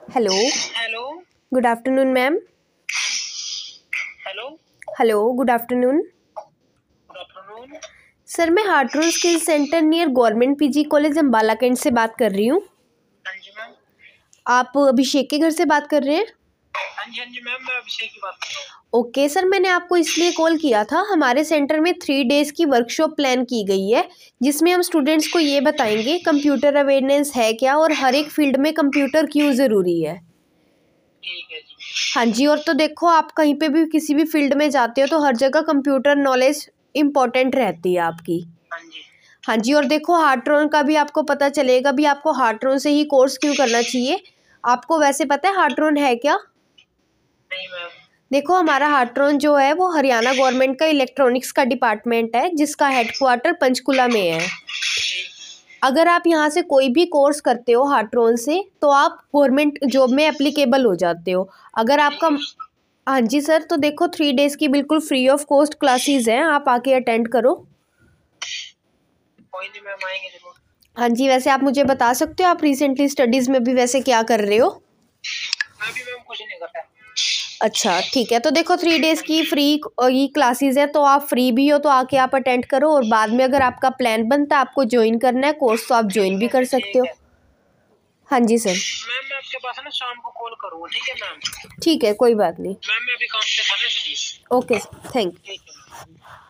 Hello. Hello. Good afternoon ma'am. Hello. Hello, good afternoon. Good afternoon. Sir, मैं Hartron skill centre near government PG college Ambala cantt से बात कर रही हूँ। हाँ जी मैम। आप अभिषेक के घर से बात कर रहे हैं? हाँ जी मैम, मैं अभिषेक की बात कर रहा हूँ। ओके सर, मैंने आपको इसलिए कॉल किया था, हमारे सेंटर में 3 डेज़ की वर्कशॉप प्लान की गई है, जिसमें हम स्टूडेंट्स को ये बताएंगे कंप्यूटर अवेयरनेस है क्या और हर एक फील्ड में कंप्यूटर क्यों ज़रूरी है। ठीक है जी। हाँ जी, और तो देखो, आप कहीं पे भी किसी भी फील्ड में जाते हो तो हर जगह कंप्यूटर नॉलेज इम्पॉर्टेंट रहती है आपकी। हाँ जी। हाँ जी, और देखो हार्ट्रोन का भी आपको पता चलेगा भी आपको हार्ट्रोन से ही कोर्स क्यों करना चाहिए। आपको वैसे पता है हार्ट्रोन है क्या? नहीं मैम। देखो, हमारा हार्ट्रोन जो है वो हरियाणा गवर्नमेंट का इलेक्ट्रॉनिक्स का डिपार्टमेंट है, जिसका हेडक्वार्टर पंचकुला में है। अगर आप यहाँ से कोई भी कोर्स करते हो हार्ट्रोन से तो आप गवर्नमेंट जॉब में एप्लीकेबल हो जाते हो। अगर आपका हाँ जी सर, तो देखो 3 डेज़ की बिल्कुल फ्री ऑफ कॉस्ट क्लासेस हैं, आप आके अटेंड करो। कोई नहीं मैम, आएंगे जरूर। हाँ जी, वैसे आप मुझे बता सकते हो आप रिसेंटली स्टडीज़ में भी वैसे क्या कर रहे हो? मैं भी मैम कुछ नहीं करता। अच्छा ठीक है, तो देखो 3 डेज़ की फ्री ये क्लासेस है, तो आप फ्री भी हो तो आके आप अटेंड करो, और बाद में अगर आपका प्लान बनता है आपको ज्वाइन करना है कोर्स तो आप ज्वाइन भी कर सकते हो। ठीक है हाँ जी सर। मैम, मैं आपके पास है ना शाम को कॉल करूँगा, ठीक है मैम? ठीक है, कोई बात नहीं। मैम मैं अभी काम से था ना इसलिए। Okay sir, thank you. ठीक है मैम।